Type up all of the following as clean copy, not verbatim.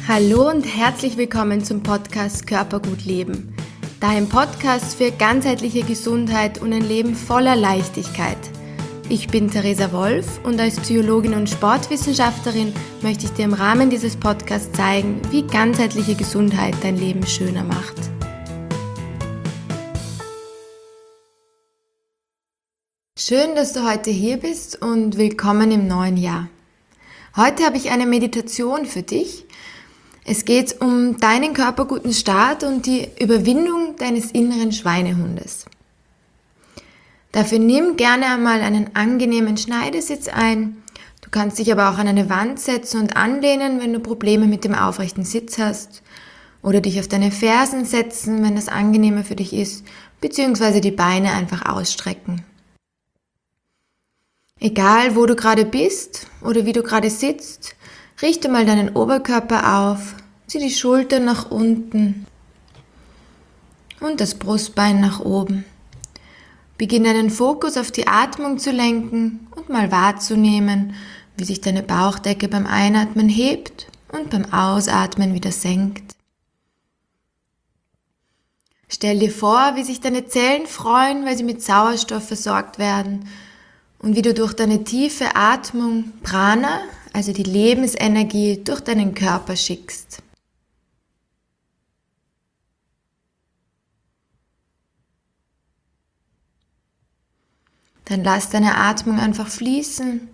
Hallo und herzlich willkommen zum Podcast Körpergut leben, dein Podcast für ganzheitliche Gesundheit und ein Leben voller Leichtigkeit. Ich bin Theresa Wolf und als Psychologin und Sportwissenschaftlerin möchte ich dir im Rahmen dieses Podcasts zeigen, wie ganzheitliche Gesundheit dein Leben schöner macht. Schön, dass du heute hier bist und willkommen im neuen Jahr. Heute habe ich eine Meditation für dich. Es geht um deinen körperguten Start und die Überwindung deines inneren Schweinehundes. Dafür nimm gerne einmal einen angenehmen Schneidersitz ein. Du kannst dich aber auch an eine Wand setzen und anlehnen, wenn du Probleme mit dem aufrechten Sitz hast. Oder dich auf deine Fersen setzen, wenn das angenehmer für dich ist, beziehungsweise die Beine einfach ausstrecken. Egal, wo du gerade bist oder wie du gerade sitzt, richte mal deinen Oberkörper auf, zieh die Schultern nach unten und das Brustbein nach oben. Beginne deinen Fokus auf die Atmung zu lenken und mal wahrzunehmen, wie sich deine Bauchdecke beim Einatmen hebt und beim Ausatmen wieder senkt. Stell dir vor, wie sich deine Zellen freuen, weil sie mit Sauerstoff versorgt werden und wie du durch deine tiefe Atmung Prana, also die Lebensenergie, durch deinen Körper schickst. Dann lass deine Atmung einfach fließen.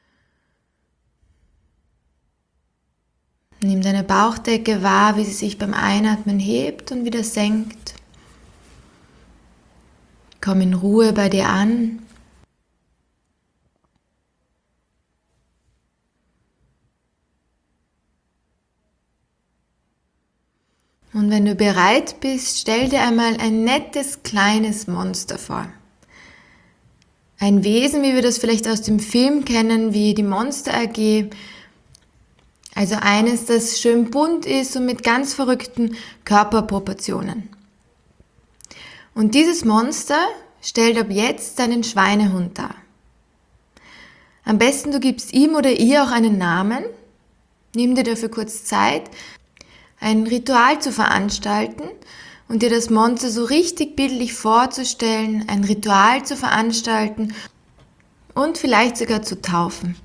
Nimm deine Bauchdecke wahr, wie sie sich beim Einatmen hebt und wieder senkt. Komm in Ruhe bei dir an. Und wenn du bereit bist, stell dir einmal ein nettes kleines Monster vor. Ein Wesen, wie wir das vielleicht aus dem Film kennen, wie die Monster AG. Also eines, das schön bunt ist und mit ganz verrückten Körperproportionen. Und dieses Monster stellt ab jetzt deinen Schweinehund dar. Am besten du gibst ihm oder ihr auch einen Namen. Nimm dir dafür kurz Zeit, ein Ritual zu veranstalten und dir das Monster so richtig bildlich vorzustellen, ein Ritual zu veranstalten und vielleicht sogar zu taufen.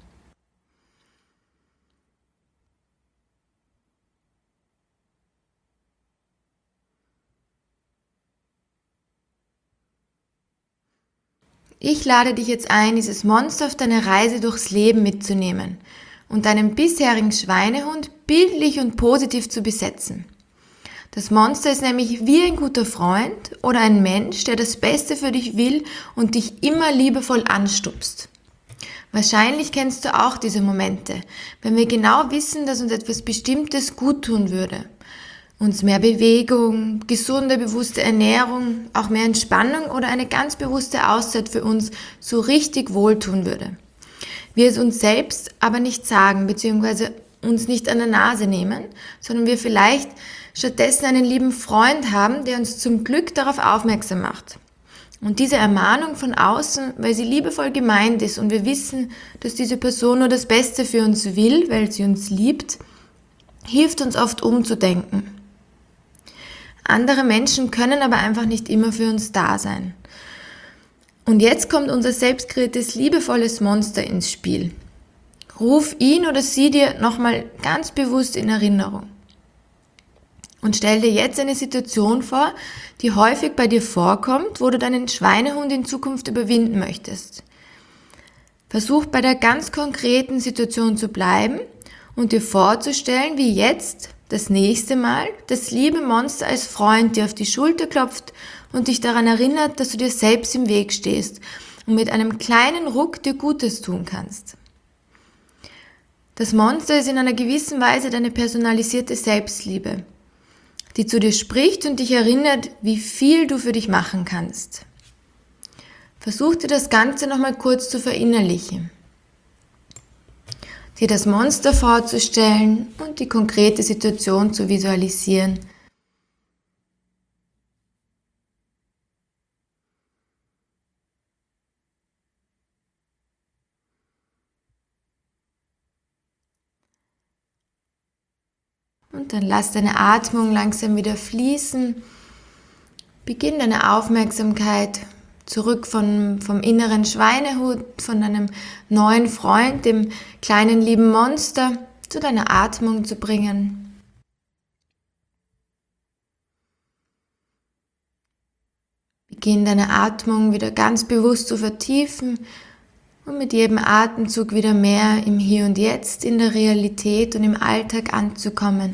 Ich lade dich jetzt ein, dieses Monster auf deine Reise durchs Leben mitzunehmen und deinen bisherigen Schweinehund bildlich und positiv zu besetzen. Das Monster ist nämlich wie ein guter Freund oder ein Mensch, der das Beste für dich will und dich immer liebevoll anstupst. Wahrscheinlich kennst du auch diese Momente, wenn wir genau wissen, dass uns etwas Bestimmtes gut tun würde. Uns mehr Bewegung, gesunde, bewusste Ernährung, auch mehr Entspannung oder eine ganz bewusste Auszeit für uns so richtig wohltun würde. Wir es uns selbst aber nicht sagen, beziehungsweise uns nicht an der Nase nehmen, sondern wir vielleicht stattdessen einen lieben Freund haben, der uns zum Glück darauf aufmerksam macht. Und diese Ermahnung von außen, weil sie liebevoll gemeint ist und wir wissen, dass diese Person nur das Beste für uns will, weil sie uns liebt, hilft uns oft umzudenken. Andere Menschen können aber einfach nicht immer für uns da sein. Und jetzt kommt unser selbstkreiertes, liebevolles Monster ins Spiel. Ruf ihn oder sie dir nochmal ganz bewusst in Erinnerung. Und stell dir jetzt eine Situation vor, die häufig bei dir vorkommt, wo du deinen Schweinehund in Zukunft überwinden möchtest. Versuch bei der ganz konkreten Situation zu bleiben und dir vorzustellen, wie jetzt das nächste Mal das liebe Monster als Freund dir auf die Schulter klopft und dich daran erinnert, dass du dir selbst im Weg stehst und mit einem kleinen Ruck dir Gutes tun kannst. Das Monster ist in einer gewissen Weise deine personalisierte Selbstliebe, die zu dir spricht und dich erinnert, wie viel du für dich machen kannst. Versuch dir das Ganze nochmal kurz zu verinnerlichen. Dir das Monster vorzustellen und die konkrete Situation zu visualisieren. Und dann lass deine Atmung langsam wieder fließen. Beginn deine Aufmerksamkeit zurück vom inneren Schweinehund, von deinem neuen Freund, dem kleinen lieben Monster, zu deiner Atmung zu bringen. Beginn deine Atmung wieder ganz bewusst zu vertiefen und mit jedem Atemzug wieder mehr im Hier und Jetzt, in der Realität und im Alltag anzukommen.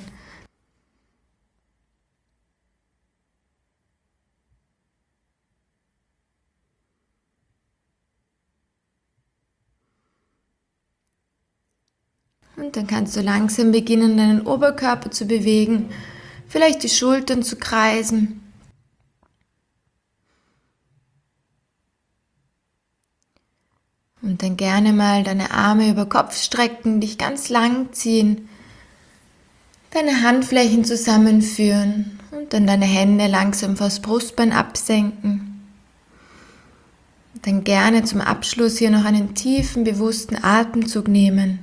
Und dann kannst du langsam beginnen, deinen Oberkörper zu bewegen, vielleicht die Schultern zu kreisen. Und dann gerne mal deine Arme über Kopf strecken, dich ganz lang ziehen, deine Handflächen zusammenführen und dann deine Hände langsam vors Brustbein absenken. Dann gerne zum Abschluss hier noch einen tiefen, bewussten Atemzug nehmen.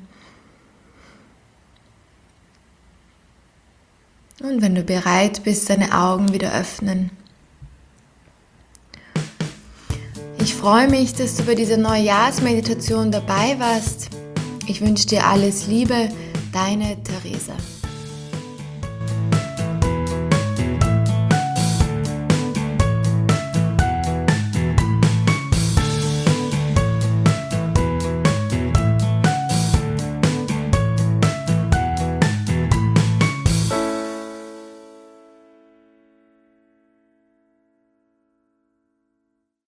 Und wenn du bereit bist, deine Augen wieder öffnen. Ich freue mich, dass du bei dieser Neujahrsmeditation dabei warst. Ich wünsche dir alles Liebe, deine Theresa.